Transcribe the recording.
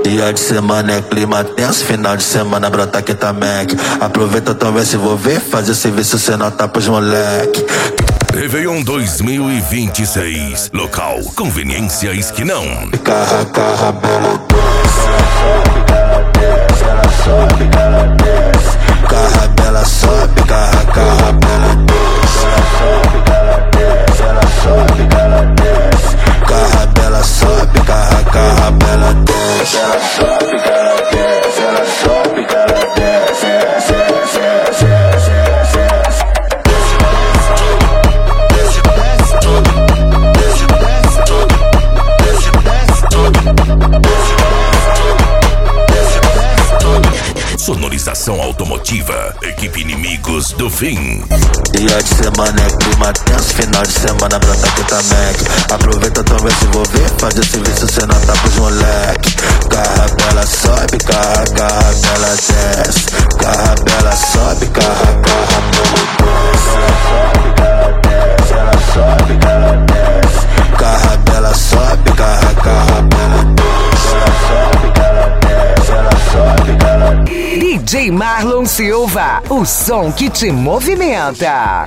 Dia de semana é clima tenso, final de semana brota aqui tá Mac. Aproveita então, vai se envolver, fazer serviço, cê nota pros moleque. Réveillon 2026. Local, conveniência Esquinão. Carra, carra, bela desce. Ela sobe, ela desce. Carra, bela sobe, carra, carra, bela desce. Ela sobe, ela desce. Carra, bela sobe, carra, carra, bela desce. Ela sobe, ela desce. Ela sobe, ela desce. Sonorização automotiva, equipe Inimigos do Fim. Dia de semana é clima tenso, final de semana brota aqui tá Mac. Aproveita então, vai se envolver, fazer serviço, cê nota pros moleque. Carra bela sobe, carra, carra bela desce. Carra bela sobe, carra, carra bela desce. Ela sobe, ela desce. Carra bela sobe, carra, carra bela desce. Ela sobe, ela desce. DJ Marlon Silva, o som que te movimenta.